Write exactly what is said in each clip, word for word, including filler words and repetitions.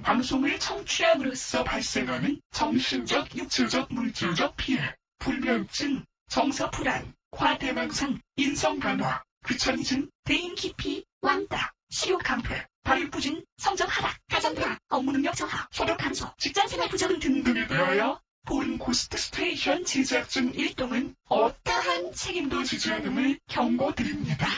방송을 청취함으로써 발생하는 정신적, 육체적, 물질적 피해, 불면증, 정서불안, 과대망상, 인성변화, 귀차니즘, 대인기피, 왕따, 식욕감퇴, 발육부진, 성적 하락, 가정불안, 업무능력 저하, 소득 감소, 직장생활 부적응 등등에 대하여 본 고스트 스테이션 제작진 일동은 어떠한 책임도 지지 않음을 경고드립니다.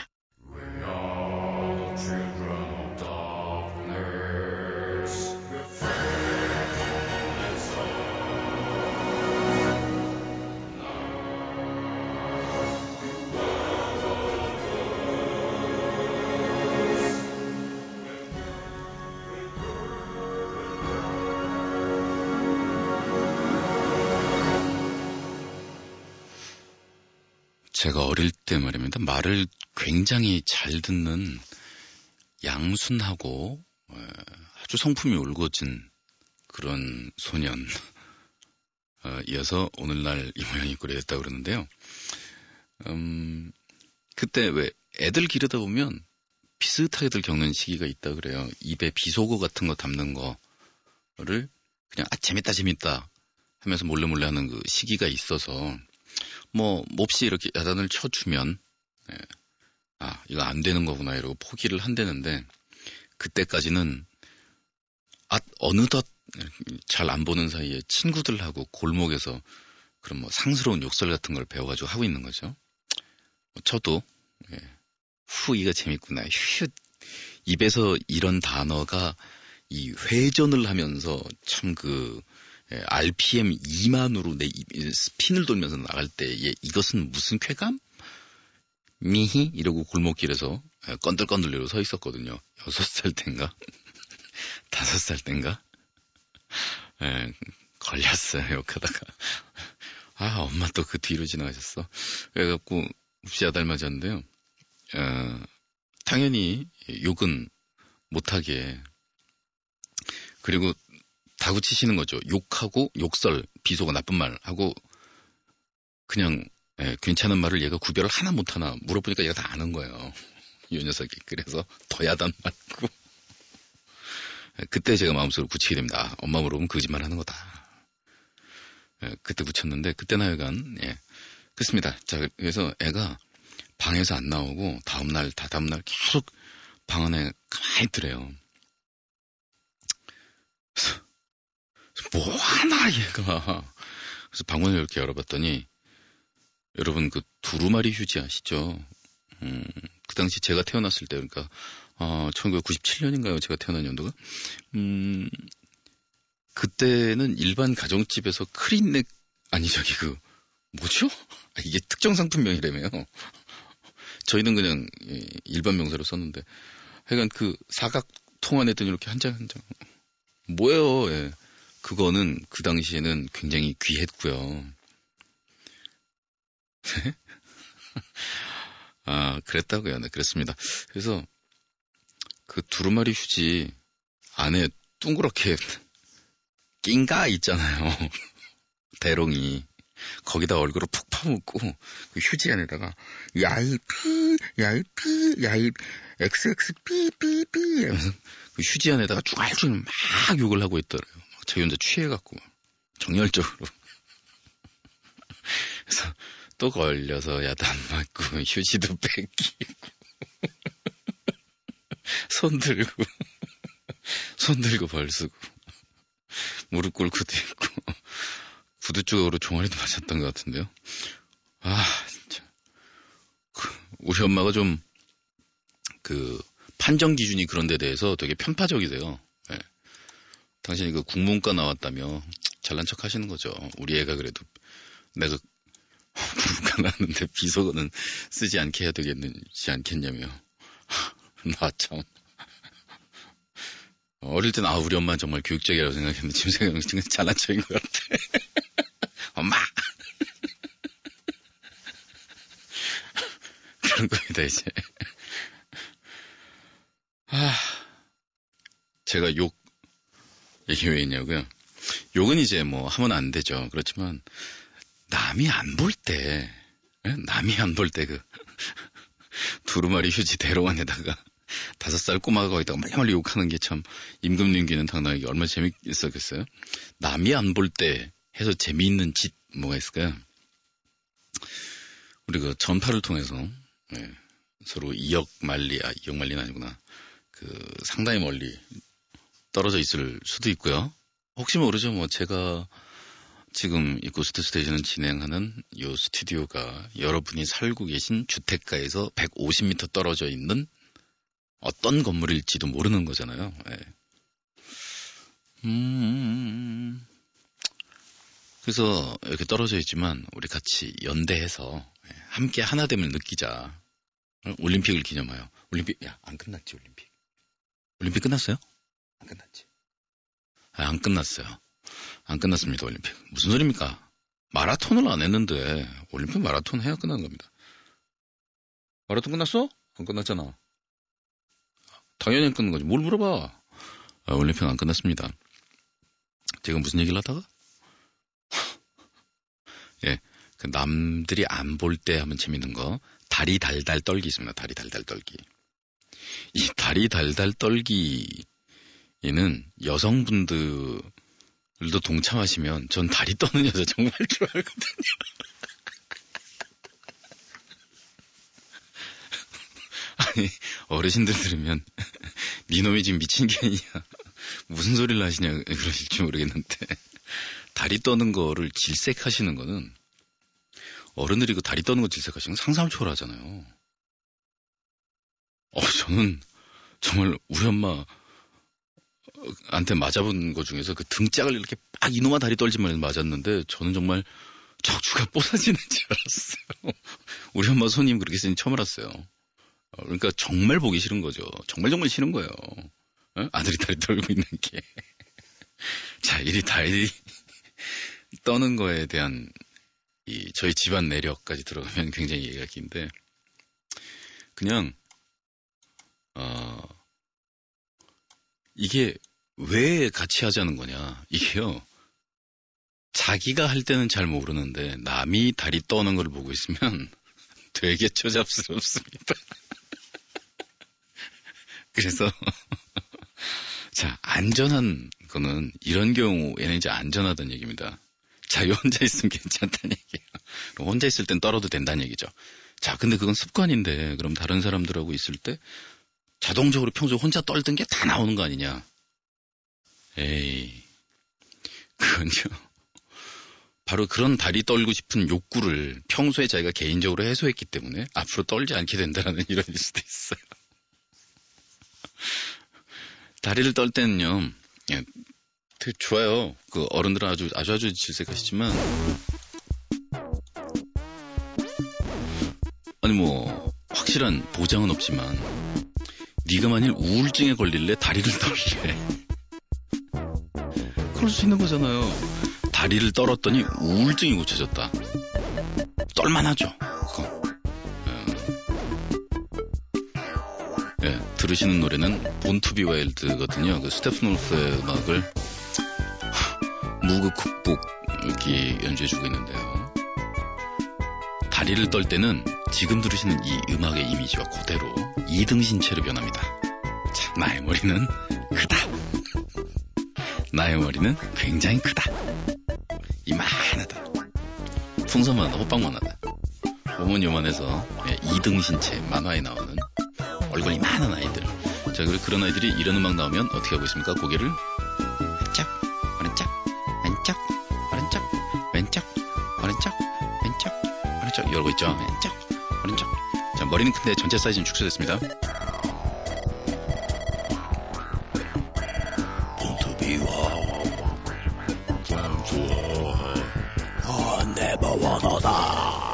제가 어릴 때 말입니다. 말을 굉장히 잘 듣는 양순하고 아주 성품이 올곧은 그런 소년 이어서 오늘날 이 모양이 꼴이 됐다고 그러는데요. 음, 그때 왜 애들 기르다 보면 비슷하게들 겪는 시기가 있다 그래요. 입에 비속어 같은 거 담는 거를 그냥 아 재밌다 재밌다 하면서 몰래 몰래 하는 그 시기가 있어서 뭐 몹시 이렇게 야단을 쳐주면 예, 아 이거 안 되는 거구나 이러고 포기를 한다는데 그때까지는 아 어느덧 잘 안 보는 사이에 친구들하고 골목에서 그런 뭐 상스러운 욕설 같은 걸 배워가지고 하고 있는 거죠. 저도 예, 후 이거 재밌구나 휴 입에서 이런 단어가 이 회전을 하면서 참 그 예, 알피엠 이만으로 내 스핀을 돌면서 나갈 때 예, 이것은 무슨 쾌감? 미히 이러고 골목길에서 예, 건들건들리로 서 있었거든요. 여섯 살 땐가? 다섯 살 땐가? 예, 걸렸어요. 욕하다가. 아 엄마 또 그 뒤로 지나가셨어. 그래갖고 몹시 야달맞았는데요. 어, 당연히 욕은 못하게 그리고 다구치시는 거죠. 욕하고 욕설, 비속어, 나쁜 말 하고 그냥 예, 괜찮은 말을 얘가 구별을 하나 못하나 물어보니까 얘가 다 아는 거예요. 이 녀석이. 그래서 더 야단 맞고 그때 제가 마음속으로 굳히게 됩니다. 아, 엄마 물어보면 거짓말 하는 거다. 예, 그때 굳혔는데 그때는 하여간 예, 그렇습니다. 자 그래서 애가 방에서 안 나오고 다음날 다 다음날 계속 방 안에 가만히 있더래요. 뭐 하나 얘가. 그래서 방문을 이렇게 열어봤더니 여러분 그 두루마리 휴지 아시죠? 음, 그 당시 제가 태어났을 때 그러니까 어, 천구백구십칠 년인가요? 제가 태어난 연도가? 음, 그때는 일반 가정집에서 크린넥 아니 저기 그 뭐죠? 아, 이게 특정 상품명이라며요. 저희는 그냥 일반 명사로 썼는데 하여간 그 사각통 안에 든 이렇게 한 장 한 장 뭐예요? 예. 그거는 그 당시에는 굉장히 귀했고요. 아, 그랬다고요. 네, 그랬습니다. 그래서 그 두루마리 휴지 안에 둥그렇게 낀가 있잖아요. 대롱이. 거기다 얼굴을 푹 파묻고 그 휴지 안에다가 야이 피, 야이 피, 야이 엑스엑스 피, 피, 피 이러면서 그 휴지 안에다가 쭈갈쭈갈 막 욕을 하고 있더래요. 자기 혼자 취해갖고 정열적으로. 그래서 또 걸려서 야단 맞고 휴지도 뺏기고 손 들고 손 들고 벌 쓰고 무릎 꿇고도 있고 구두 쪽으로 종아리도 맞았던 것 같은데요. 아 진짜 우리 엄마가 좀 그 판정 기준이 그런 데 대해서 되게 편파적이세요. 네. 당신이 그 국문과 나왔다며 잘난 척 하시는 거죠. 우리 애가 그래도 내가 국문과 나왔는데 비속어는 쓰지 않게 해야 되겠는지 않겠냐며. 나 참 어릴 때는 아 우리 엄마는 정말 교육적이라고 생각했는데 지금 생각하면 잘난 척인 것 같아. 엄마 그런 겁니다 이제. 아 제가 욕 얘기 왜 했냐고요. 욕은 이제 뭐 하면 안 되죠. 그렇지만 남이 안 볼 때 남이 안 볼 때 그 두루마리 휴지 대롱 안에다가 다섯 살 꼬마가 거기다가 말리말리 욕하는 게 참 임금님기는 당당하게 얼마나 재밌었겠어요. 남이 안 볼 때 해서 재미있는 짓 뭐가 있을까요? 우리가 전파를 통해서 네, 서로 이억 마일리, 아 이억 마일리는 아니구나. 그 상당히 멀리 떨어져 있을 수도 있고요. 혹시 모르죠. 뭐 제가 지금 이 고스트 스테이션을 진행하는 이 스튜디오가 여러분이 살고 계신 주택가에서 백오십 미터 떨어져 있는 어떤 건물일지도 모르는 거잖아요. 네. 음, 그래서 이렇게 떨어져 있지만 우리 같이 연대해서 함께 하나됨을 느끼자. 올림픽을 기념하여. 올림픽, 야, 안 끝났지, 올림픽. 올림픽 끝났어요? 안 끝났지. 아, 안 끝났어요. 안 끝났습니다, 올림픽. 무슨 소리입니까? 마라톤을 안 했는데, 올림픽 마라톤 해야 끝나는 겁니다. 마라톤 끝났어? 안 끝났잖아. 당연히 안 끝난 거지. 뭘 물어봐. 아, 올림픽 안 끝났습니다. 제가 무슨 얘기를 하다가? 예, 그 남들이 안 볼 때 하면 재밌는 거. 다리 달달 떨기 있습니다. 다리 달달 떨기. 이 다리 달달 떨기에는 여성분들도 동참하시면 전 다리 떠는 여자 정말 좋아하거든요. 아니, 어르신들 들으면 니놈이 지금 미친 게 아니냐, 무슨 소리를 하시냐 그러실지 모르겠는데, 다리 떠는 거를 질색하시는 거는, 어른들이 그 다리 떠는 거 질색하시는 건 상상을 초월하잖아요. 어, 저는 정말 우리 엄마한테 맞아본 거 중에서 그 등짝을 이렇게 빡 이놈아 다리 떨지 말고 맞았는데, 저는 정말 척추가 뽀사지는 줄 알았어요. 우리 엄마 손님 그렇게 쓰니 처음 알았어요. 그러니까 정말 보기 싫은 거죠. 정말 정말 싫은 거예요. 어? 아들이 다리 떨고 있는 게. 자, 이 다리 떠는 거에 대한 이 저희 집안 내력까지 들어가면 굉장히 얘기가 긴데, 그냥 어, 이게 왜 같이 하자는 거냐. 이게요, 자기가 할 때는 잘 모르는데 남이 다리 떠는 걸 보고 있으면 되게 초잡스럽습니다. 그래서 자, 안전한 거는 이런 경우에는 이제 안전하다는 얘기입니다. 자기 혼자 있으면 괜찮다는 얘기예요. 혼자 있을 땐 떨어도 된다는 얘기죠. 자, 근데 그건 습관인데, 그럼 다른 사람들하고 있을 때 자동적으로 평소에 혼자 떨던 게 다 나오는 거 아니냐. 에이, 그건요, 바로 그런 다리 떨고 싶은 욕구를 평소에 자기가 개인적으로 해소했기 때문에 앞으로 떨지 않게 된다는 이론일 수도 있어요. 다리를 떨 때는요, 예, 되게 좋아요. 그 어른들은 아주 아주 아주 질색하시지만, 아니 뭐 확실한 보장은 없지만, 네가 만일 우울증에 걸릴래 다리를 떨래. 그럴 수 있는 거잖아요. 다리를 떨었더니 우울증이 고쳐졌다. 떨만하죠. 예, 들으시는 노래는 본투비 와일드거든요. 그 스테픈 올프의 음악을 무그 쿡북이 연주해주고 있는데요. 다리를 떨 때는 지금 들으시는 이 음악의 이미지와 그대로 이등신체로 변합니다. 자, 나의 머리는 크다. 나의 머리는 굉장히 크다. 이만하다. 풍선만하다. 호빵만하다. 몸은 요만해서 예, 이등신체 만화에 나오는 얼굴이 이만한 아이들. 자, 그리고 그런 아이들이 이런 음악 나오면 어떻게 하고 있습니까? 고개를 왼쪽, 오른쪽, 왼쪽, 오른쪽, 왼쪽, 오른쪽, 왼쪽, 오른쪽 이러고 있죠. 왼쪽, 오른쪽. 자, 머리는 큰데 전체 사이즈는 축소됐습니다. 본투비와 강주와 어, 네버 원어다.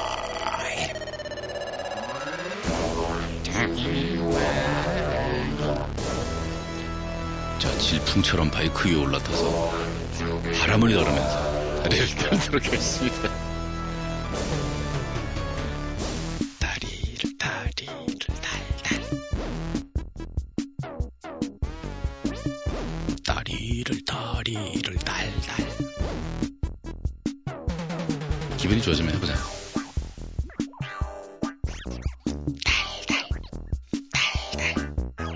자, 질풍처럼 바이크 위에 올라타서 바람을 가르면서 다리를 떨도록 하겠습니다. 다리를 다리를 달달, 다리를 다리를 달달. 기분이 좋아지면 해보자. 달달 달달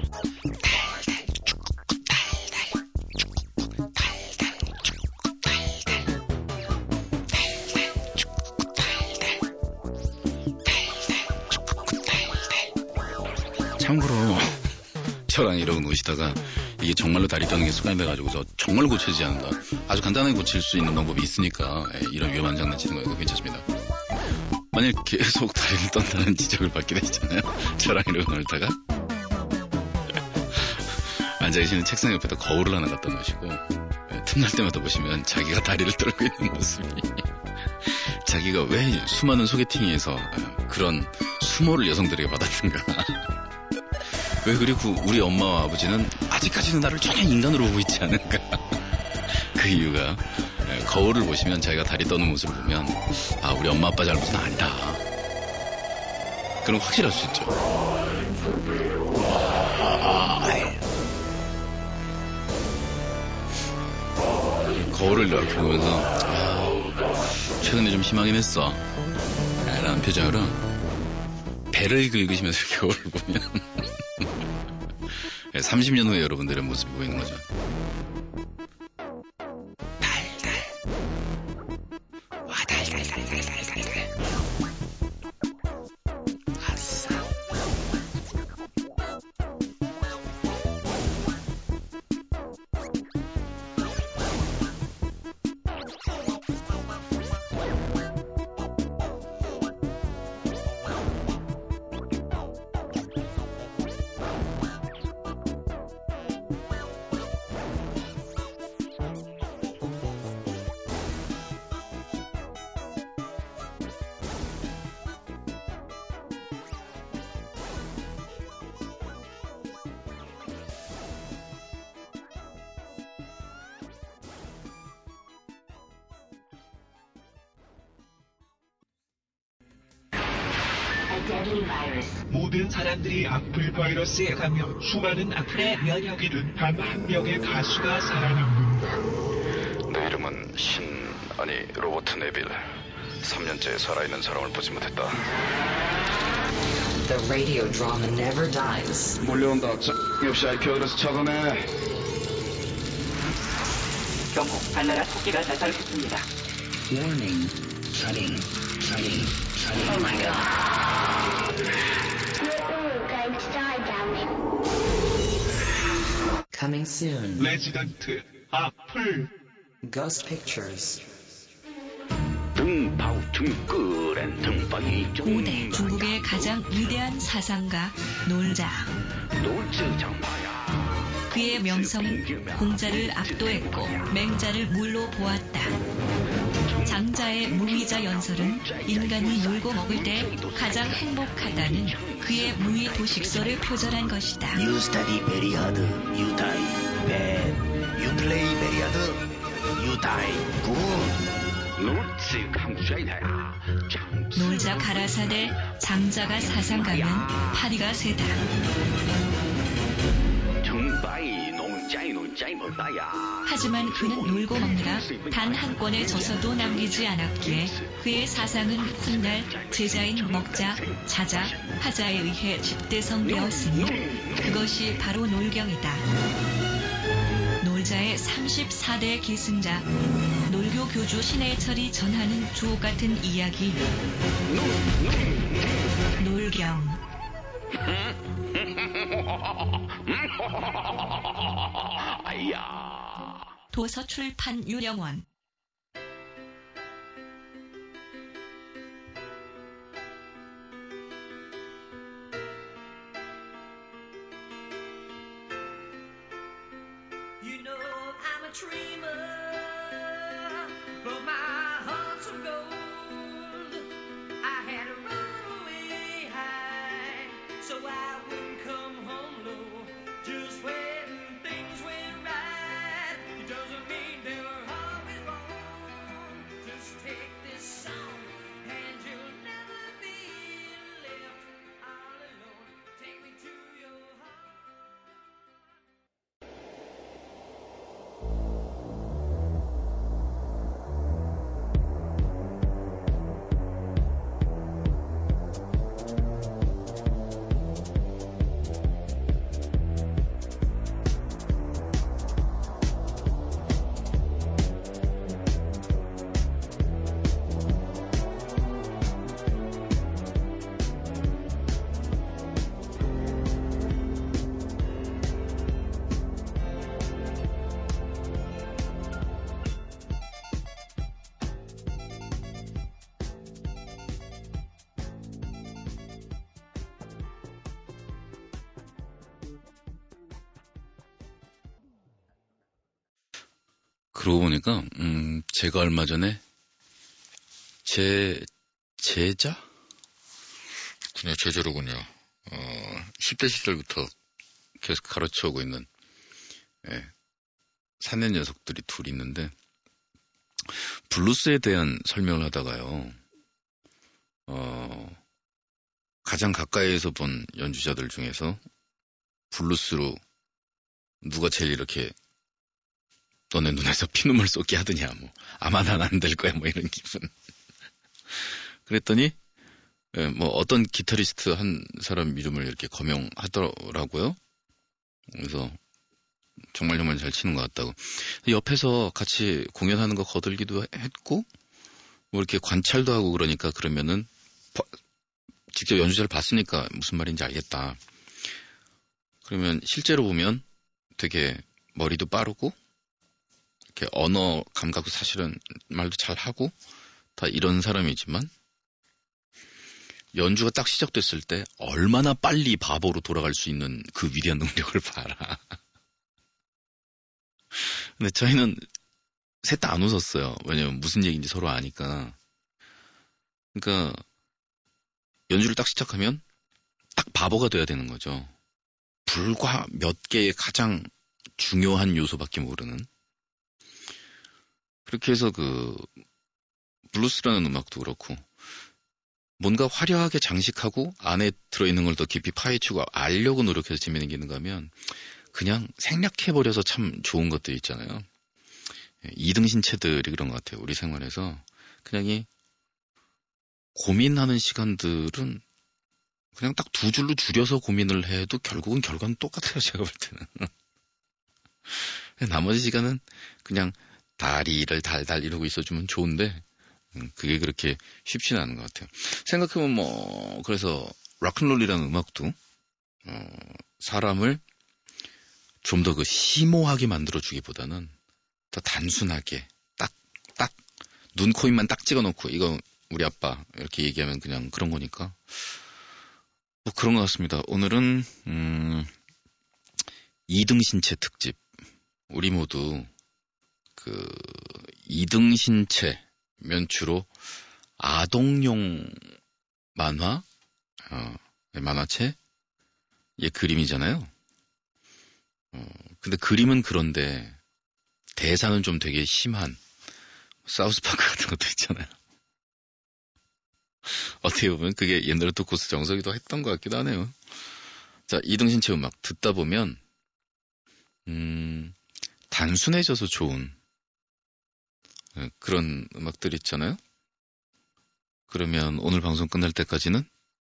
저랑 이러고 노시다가 이게 정말로 다리 떠는 게 습관이 돼가지고서 정말 고쳐지지 않는다. 아주 간단하게 고칠 수 있는 방법이 있으니까 예, 이런 위험한 장난치는 거니까 괜찮습니다. 만약 계속 다리를 떤다는 지적을 받게 되잖아요. 저랑 이러고 놀다가 앉아계시는 책상 옆에다 거울을 하나 갖다 놓으시고 예, 틈날 때마다 보시면 자기가 다리를 떨고 있는 모습이 자기가 왜 수많은 소개팅에서 그런 수모를 여성들에게 받았는가. 왜 그리고 우리 엄마와 아버지는 아직까지는 나를 전혀 인간으로 보고 있지 않은가. 그 이유가 거울을 보시면 자기가 다리 떠는 모습을 보면 아 우리 엄마 아빠 잘못은 아니다. 그럼 확실할 수 있죠. 거울을 이렇게 보면서 아, 최근에 좀 심하긴 했어 라는 표정으로 배를 긁으시면서 거울을 보면 삼십 년 후에 여러분들의 모습이 보이는 거죠. 달달 와 달달달달달달달 아싸. 모든 사람들이 악플 바이러스에 감염, 수많은 악플의 면역이 된 단 한 명의 가수가 살아남는다. 내 이름은 신, 아니 로버트 네빌. 삼 년째 살아있는 사람을 보지 못했다. The radio drama never dies. 몰려온다. 자, 역시 아이피 어드레스 차단해. 경고, 발나라 토끼가 자살했습니다. Warning. Shutting. Shutting. Shutting. Oh my god. You're all going to die, damn it. Coming soon. 레지던트, 악플. Ghost Pictures. 고대 중국의 가장 위대한 사상가 놀자. 그의 명성은 공자를 압도했고 맹자를 물로 보았다. 장자의 무위자 연설은 인간이 놀고 먹을 때 가장 행복하다는 그의 무위 도식설을 표절한 것이다. You study very hard, you die bad. You play very hard, you die good. 놀자 가라사대 장자가 사상가면 파리가 세다. 하지만 그는 놀고 먹느라 단 한 권의 저서도 남기지 않았기에 그의 사상은 훗날 제자인 먹자, 자자, 하자에 의해 집대성되었으니 그것이 바로 놀경이다. 놀자의 삼십사 대 계승자, 놀교 교주 신해철이 전하는 주옥같은 이야기, 놀경. 도서출판 유령원. You know I'm a dreamer, but my heart's of gold. I had to run away high, so I wouldn't come home low. Just when things went right, it doesn't mean they were always wrong. Just take this song, and you'll never be left all alone. Take me to your heart. 그러고 보니까, 음, 제가 얼마 전에 제, 제자? 그냥 제자로군요. 어, 십 대 시절부터 계속 가르쳐 오고 있는, 예, 사내 녀석들이 둘이 있는데, 블루스에 대한 설명을 하다가요, 어, 가장 가까이에서 본 연주자들 중에서 블루스로 누가 제일 이렇게 너네 눈에서 피눈물 쏟게 하더냐, 뭐, 아마 난 안 될 거야, 뭐, 이런 기분. 그랬더니, 예, 뭐, 어떤 기타리스트 한 사람 이름을 이렇게 거명하더라고요. 그래서, 정말 정말 잘 치는 것 같다고. 옆에서 같이 공연하는 거 거들기도 했고, 뭐, 이렇게 관찰도 하고 그러니까, 그러면은, 바, 직접 연주자를 봤으니까 무슨 말인지 알겠다. 그러면, 실제로 보면 되게 머리도 빠르고, 이렇게 언어 감각도 사실은 말도 잘 하고 다 이런 사람이지만 연주가 딱 시작됐을 때 얼마나 빨리 바보로 돌아갈 수 있는 그 위대한 능력을 봐라. 근데 저희는 셋 다 안 웃었어요. 왜냐면 무슨 얘기인지 서로 아니까. 그러니까 연주를 딱 시작하면 딱 바보가 돼야 되는 거죠. 불과 몇 개의 가장 중요한 요소밖에 모르는. 그렇게 해서 그 블루스라는 음악도 그렇고 뭔가 화려하게 장식하고 안에 들어있는 걸 더 깊이 파헤치고 알려고 노력해서 재미있는 게 있는가 하면 그냥 생략해버려서 참 좋은 것들 있잖아요. 이등신체들이 그런 것 같아요. 우리 생활에서 그냥 이 고민하는 시간들은 그냥 딱 두 줄로 줄여서 고민을 해도 결국은 결과는 똑같아요. 제가 볼 때는. 나머지 시간은 그냥 다리를 달달 이러고 있어주면 좋은데 그게 그렇게 쉽지는 않은 것 같아요. 생각해보면 뭐 그래서 락앤롤이라는 음악도 어, 사람을 좀 더 그 심오하게 만들어주기보다는 더 단순하게 딱 딱 눈, 코, 입만 딱 찍어놓고 이거 우리 아빠 이렇게 얘기하면 그냥 그런 거니까 뭐 그런 것 같습니다. 오늘은 음, 이등신체 특집. 우리 모두 그 이등신체면 주로 아동용 만화, 어, 만화책, 예, 그림이잖아요. 어, 근데 그림은 그런데 대사는 좀 되게 심한 사우스파크 같은 것도 있잖아요. 어떻게 보면 그게 옛날에 토코스 정석이도 했던 것 같기도 하네요. 자, 이등신체 음악 듣다 보면 음, 단순해져서 좋은 그런 음악들 있잖아요. 그러면 오늘 방송 끝날 때까지는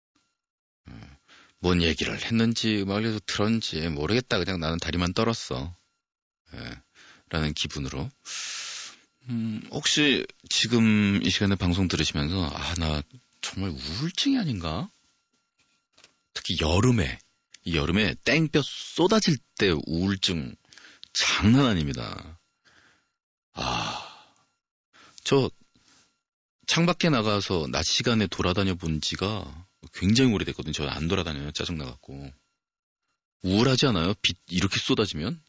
뭔 얘기를 했는지 음악에서 들었는지 모르겠다. 그냥 나는 다리만 떨었어. 예, 라는 기분으로 음, 혹시 지금 이 시간에 방송 들으시면서 아, 나 정말 우울증이 아닌가? 특히 여름에 이 여름에 땡볕 쏟아질 때 우울증 장난 아닙니다. 아, 저 창밖에 나가서 낮 시간에 돌아다녀 본 지가 굉장히 오래됐거든요. 저 안 돌아다녀요. 짜증나갖고. 우울하지 않아요? 빛 이렇게 쏟아지면?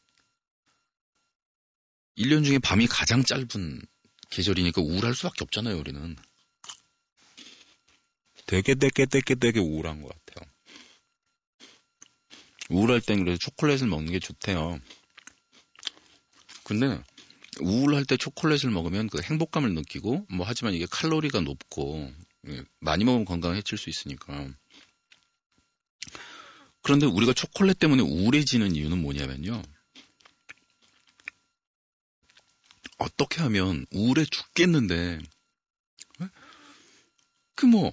일 년 중에 밤이 가장 짧은 계절이니까 우울할 수밖에 없잖아요. 우리는. 되게 되게 되게 되게 우울한 것 같아요. 우울할 땐 그래서 초콜릿을 먹는 게 좋대요. 근데 우울할 때 초콜릿을 먹으면 그 행복감을 느끼고 뭐 하지만 이게 칼로리가 높고 많이 먹으면 건강에 해칠 수 있으니까. 그런데 우리가 초콜릿 때문에 우울해지는 이유는 뭐냐면요. 어떻게 하면 우울해 죽겠는데 그 뭐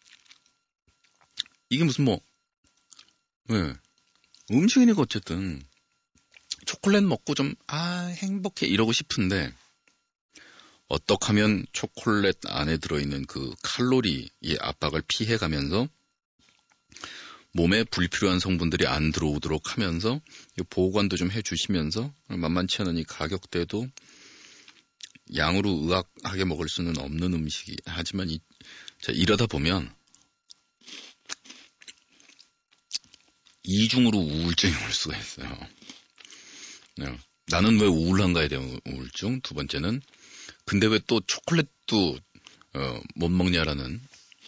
이게 무슨 뭐 네. 음식이니까 어쨌든 초콜릿 먹고 좀 아 행복해 이러고 싶은데 어떻게 하면 초콜릿 안에 들어있는 그 칼로리의 압박을 피해가면서 몸에 불필요한 성분들이 안 들어오도록 하면서 보관도 좀 해주시면서 만만치 않은 이 가격대도 양으로 의학하게 먹을 수는 없는 음식이 하지만 이, 자, 이러다 보면 이중으로 우울증이 올 수가 있어요. 네. 나는 왜 우울한가에 대한 우울증. 두 번째는 근데 왜 또 초콜릿도 어, 못 먹냐라는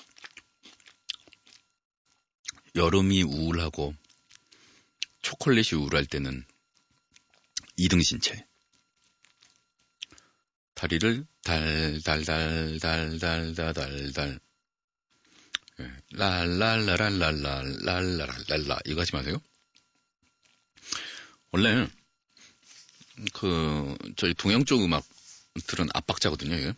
여름이 우울하고 초콜릿이 우울할 때는 이등신체. 다리를 달달달달달달달달 랄랄라랄랄랄랄랄랄라 이거 하지 마세요. 원래 그 저희 동양 쪽 음악들은 압박자거든요. 이게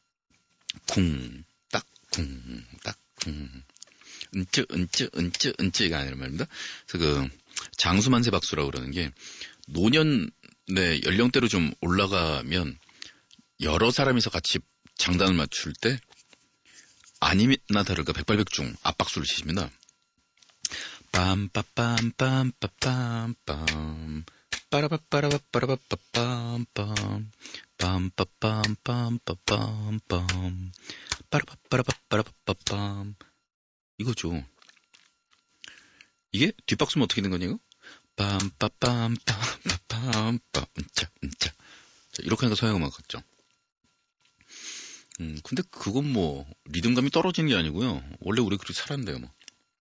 쿵 딱 쿵 딱 쿵 은쯔 은쯔 은쯔 은쯔가 아니란 말입니다. 그래서 그 장수만세 박수라고 그러는 게 노년의 연령대로 좀 올라가면 여러 사람이서 같이 장단을 맞출 때 아니나 다를까 백발백중 압박수를 치십니다. 빰빠빰빰빰빰빰 빠라바빠라바빠라바빰빰 빰빠빰빰빰빰빰 빠라바빠라바빠라바빰 이거죠. 이게 뒷박수면 어떻게 된 거냐고? 빰빠빰빰빰빰빰 은짜 은짜 이렇게 하니까 서양음악 같죠. 음, 근데 그건 뭐 리듬감이 떨어지는 게 아니고요. 원래 우리 그렇게 살았는데요, 뭐.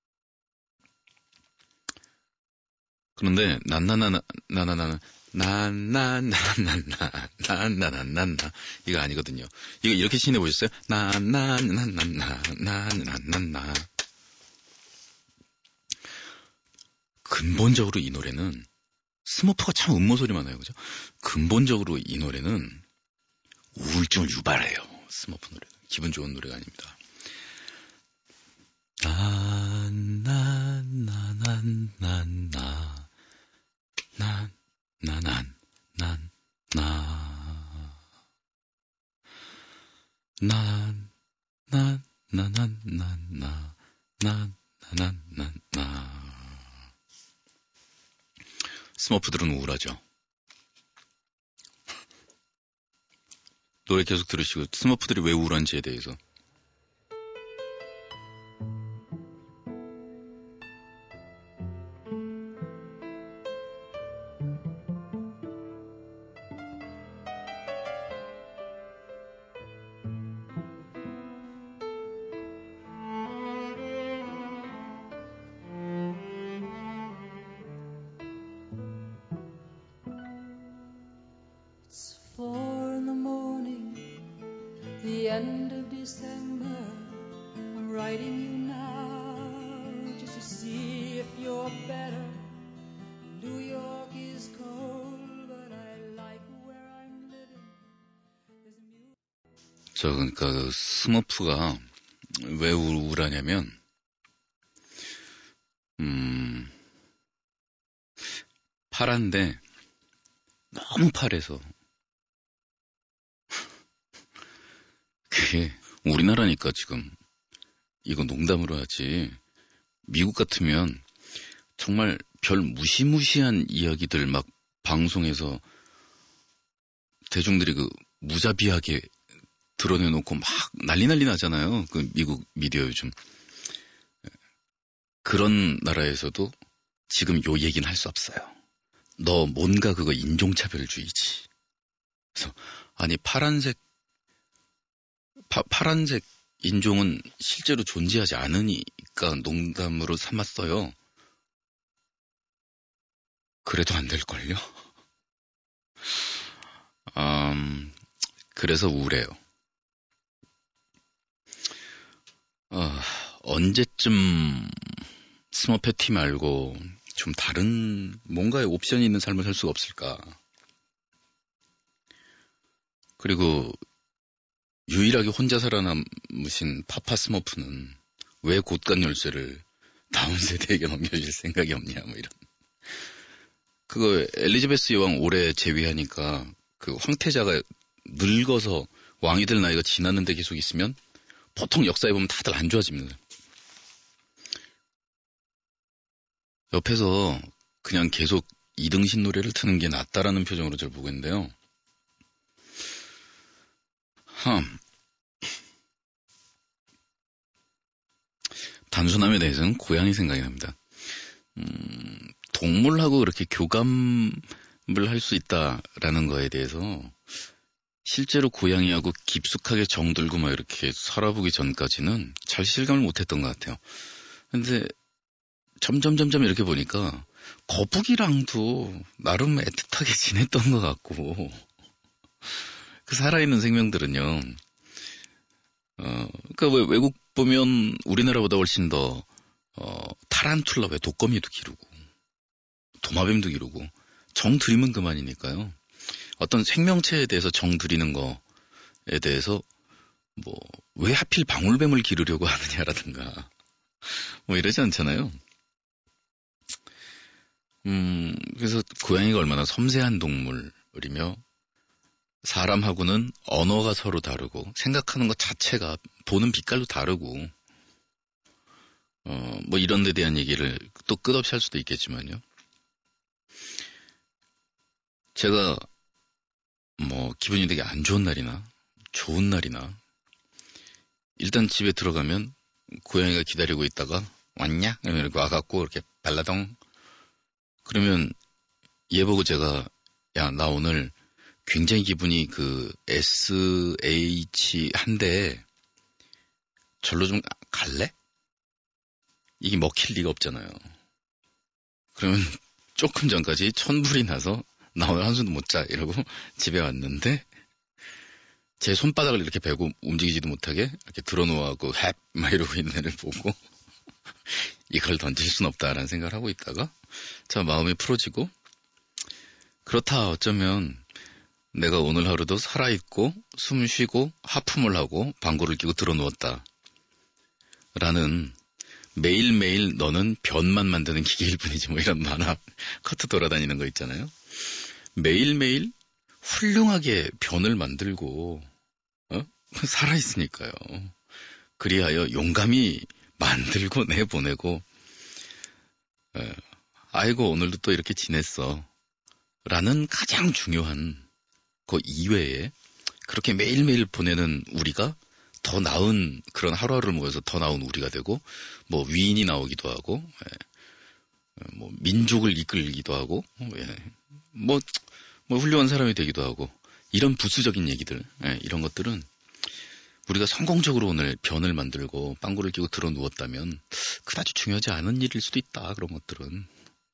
그런데 난나나나 나나나나 난나나나나 난나나나나 이거 아니거든요. 이거 이렇게 신해 보셨어요? 난나나나나 난나나나 근본적으로 이 노래는 스머프가 참 음모 소리만 나요, 그죠? 근본적으로 이 노래는 우울증을 유발해요. 스머프 노래는 기분 좋은 노래가 아닙니다. 난나나나나나 난, 나, 난, 난, 나. 난, 난, 나, 난, 난, 나. 난, 나, 난, 난, 나. 스머프들은 우울하죠. 노래 계속 들으시고, 스머프들이 왜 우울한지에 대해서. Four in the morning, the end of December. I'm writing you now just to see if you're better. New York is cold, but I like where I'm living. There's a new... 저 그러니까 그 스머프가 왜 우울하냐면, 음, 파란데 너무 파래서. 그게 우리나라니까 지금 이거 농담으로 하지 미국 같으면 정말 별 무시무시한 이야기들 막 방송에서 대중들이 그 무자비하게 드러내놓고 막 난리 난리 나잖아요. 그 미국 미디어 요즘. 그런 나라에서도 지금 요 얘기는 할 수 없어요. 너 뭔가 그거 인종차별주의지. 그래서 아니 파란색 파, 파란색 인종은 실제로 존재하지 않으니까 농담으로 삼았어요. 그래도 안 될걸요? 음, 그래서 우울해요. 어, 언제쯤 스머페티 말고 좀 다른 뭔가의 옵션이 있는 삶을 살 수가 없을까? 그리고 유일하게 혼자 살아남으신 파파 스머프는 왜 곳간 열쇠를 다음 세대에게 넘겨줄 생각이 없냐, 뭐 이런. 그거 엘리자베스 여왕 올해 제위하니까 그 황태자가 늙어서 왕이 될 나이가 지났는데 계속 있으면 보통 역사에 보면 다들 안 좋아집니다. 옆에서 그냥 계속 이등신 노래를 트는 게 낫다라는 표정으로 저를 보고 있는데요. 흠. 단순함에 대해서는 고양이 생각이 납니다. 음, 동물하고 그렇게 교감을 할 수 있다라는 거에 대해서 실제로 고양이하고 깊숙하게 정들고 막 이렇게 살아보기 전까지는 잘 실감을 못했던 것 같아요. 근데 점점 점점 이렇게 보니까 거북이랑도 나름 애틋하게 지냈던 것 같고, 그 살아있는 생명들은요, 어, 그러니까 왜 외국 보면 우리나라보다 훨씬 더 어, 타란툴라, 왜 독거미도 기르고 도마뱀도 기르고 정 들이면 그만이니까요. 어떤 생명체에 대해서 정 들이는 거에 대해서 뭐 왜 하필 방울뱀을 기르려고 하느냐라든가 뭐 이러지 않잖아요. 음, 그래서 고양이가 얼마나 섬세한 동물이며 사람하고는 언어가 서로 다르고 생각하는 것 자체가 보는 빛깔도 다르고 어, 뭐 이런 데 대한 얘기를 또 끝없이 할 수도 있겠지만요. 제가 뭐 기분이 되게 안 좋은 날이나 좋은 날이나 일단 집에 들어가면 고양이가 기다리고 있다가 왔냐? 이렇게 와갖고 이렇게 발라덩 그러면 얘 보고 제가 야, 나 오늘 굉장히 기분이 그 에스에이치 한데 절로 좀 갈래? 이게 먹힐 리가 없잖아요. 그러면 조금 전까지 천불이 나서 나 오늘 한숨도 못 자 이러고 집에 왔는데 제 손바닥을 이렇게 베고 움직이지도 못하게 이렇게 들어놓아갖고 햅 막 이러고 있는 애를 보고 이걸 던질 순 없다라는 생각을 하고 있다가 자 마음이 풀어지고 그렇다 어쩌면 내가 오늘 하루도 살아있고 숨 쉬고 하품을 하고 방구를 끼고 들어누웠다 라는 매일매일 너는 변만 만드는 기계일 뿐이지 뭐 이런 만화 커트 돌아다니는 거 있잖아요. 매일매일 훌륭하게 변을 만들고 어? 살아있으니까요. 그리하여 용감히 만들고 내보내고 에, 아이고 오늘도 또 이렇게 지냈어 라는 가장 중요한 그 이외에 그렇게 매일매일 보내는 우리가 더 나은 그런 하루하루를 모여서 더 나은 우리가 되고 뭐 위인이 나오기도 하고 예, 뭐 민족을 이끌기도 하고 예, 뭐, 뭐 훌륭한 사람이 되기도 하고 이런 부수적인 얘기들 예, 이런 것들은 우리가 성공적으로 오늘 변을 만들고 빵구를 끼고 들어 누웠다면 그다지 중요하지 않은 일일 수도 있다. 그런 것들은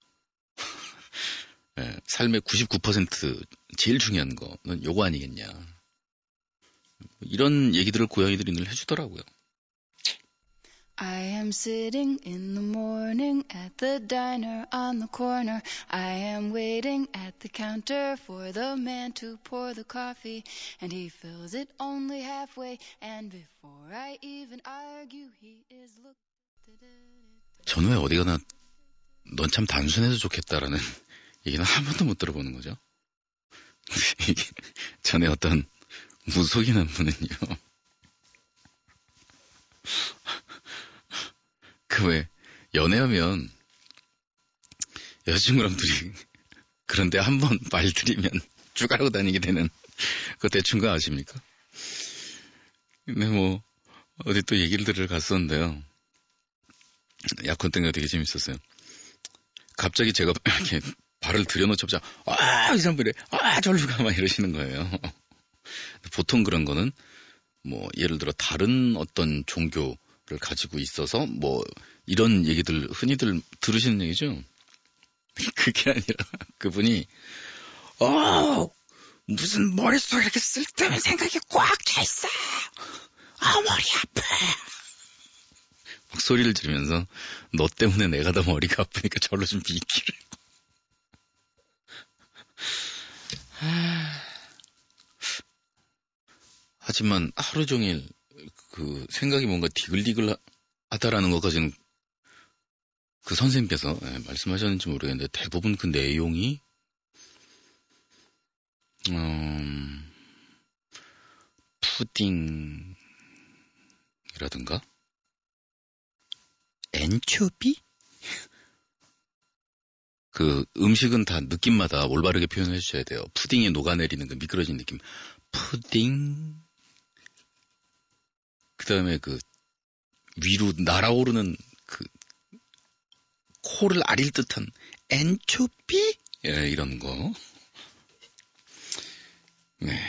예, 삶의 구십구 퍼센트 제일 중요한 거는 요거 아니겠냐. 이런 얘기들을 고양이들이 늘 해주더라고요. I am sitting in the morning at the diner on the corner. I am waiting at the counter for the man to pour the coffee. And he fills it only halfway. And before I even argue, he is looking. 전 왜 어디 가나 넌 참 단순해서 좋겠다라는 얘기는 한 번도 못 들어보는 거죠. 전에 어떤 무속인한 분은요. 그 왜 연애하면 여자친구랑 둘이 그런데 한 번 말 들이면 쭉 알고 다니게 되는 그거 대충 거 아십니까? 근데 뭐 어디 또 얘기를 들으러 갔었는데요. 약혼 때가 되게 재밌었어요. 갑자기 제가 이렇게 발을 들여놓자마자 아 이 사람 그래 아 절로 가 막 이러시는 거예요. 보통 그런 거는 뭐 예를 들어 다른 어떤 종교를 가지고 있어서 뭐 이런 얘기들 흔히들 들으시는 얘기죠. 그게 아니라 그분이 어 무슨 머릿속에 이렇게 쓸데없는 생각이 꽉 차 있어. 아 머리 아파. 막 소리를 지르면서 너 때문에 내가 더 머리가 아프니까 절로 좀 비키래. 하지만 하루 종일 그 생각이 뭔가 디글디글 하다라는 것까지는 그 선생님께서 예, 말씀하셨는지 모르겠는데 대부분 그 내용이 음, 푸딩이라든가 엔초비? 그 음식은 다 느낌마다 올바르게 표현해 주셔야 돼요. 푸딩이 녹아내리는 그 미끄러진 느낌. 푸딩. 그 다음에 그 위로 날아오르는 그 코를 아릴 듯한 엔초비? 예, 이런 거. 네.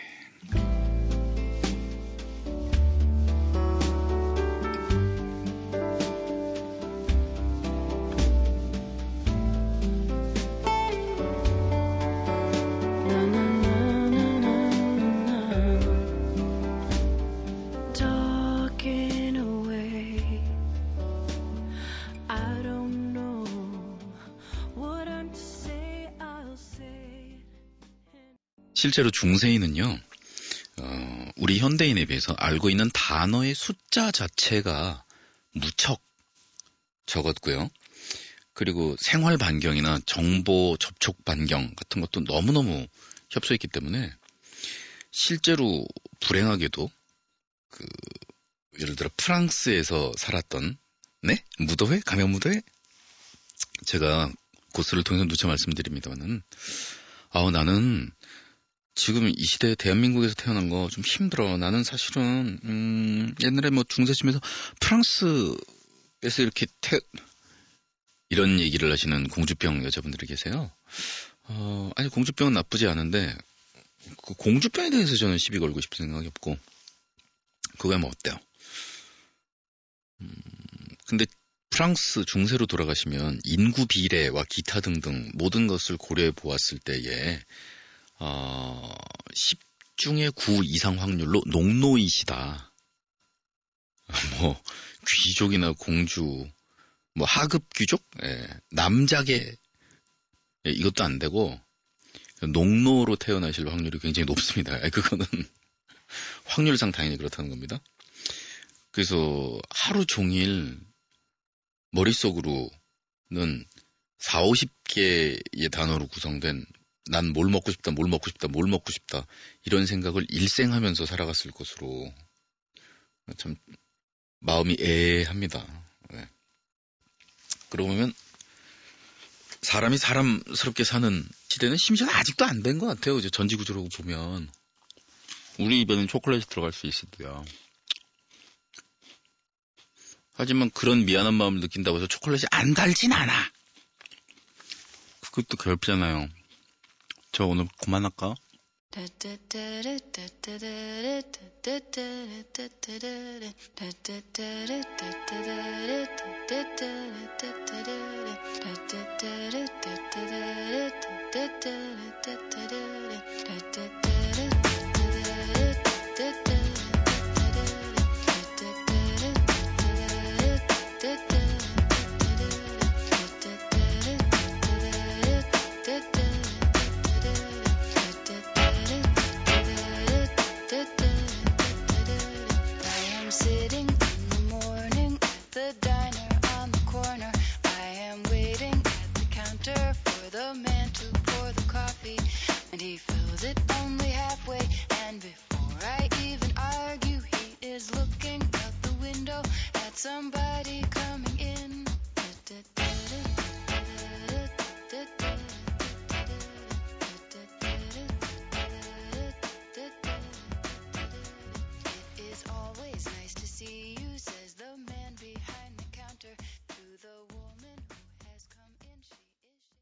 실제로 중세인은요, 어, 우리 현대인에 비해서 알고 있는 단어의 숫자 자체가 무척 적었고요. 그리고 생활 반경이나 정보 접촉 반경 같은 것도 너무너무 협소했기 때문에 실제로 불행하게도 그 예를 들어 프랑스에서 살았던 네? 무도회? 가명 무도회? 제가 고스를 통해서 누차 말씀드립니다만은 아우 나는 지금 이 시대에 대한민국에서 태어난 거 좀 힘들어. 나는 사실은 음, 옛날에 뭐 중세쯤에서 프랑스에서 이렇게 태 이런 얘기를 하시는 공주병 여자분들이 계세요. 어, 아니 공주병은 나쁘지 않은데 그 공주병에 대해서 저는 시비 걸고 싶은 생각이 없고 그거야 뭐 어때요? 음, 근데 프랑스 중세로 돌아가시면 인구 비례와 기타 등등 모든 것을 고려해 보았을 때에 어, 십 중에 구 이상 확률로 농노이시다. 뭐 귀족이나 공주, 뭐 하급 귀족, 예, 남자계 예, 이것도 안 되고 농노로 태어나실 확률이 굉장히 높습니다. 예, 그거는 확률상 당연히 그렇다는 겁니다. 그래서 하루 종일 머릿속으로는 사오십 개의 단어로 구성된 난 뭘 먹고 싶다, 뭘 먹고 싶다, 뭘 먹고 싶다 이런 생각을 일생하면서 살아갔을 것으로 참 마음이 애합니다. 네. 그러고 보면 사람이 사람스럽게 사는 시대는 심지어 아직도 안 된 것 같아요. 이제 전지구조로 보면 우리 입에는 초콜릿이 들어갈 수 있어도요. 하지만 그런 미안한 마음을 느낀다고 해서 초콜릿이 안 달진 않아. 그것도 괴롭잖아요. 저 오늘 그만할까? Somebody come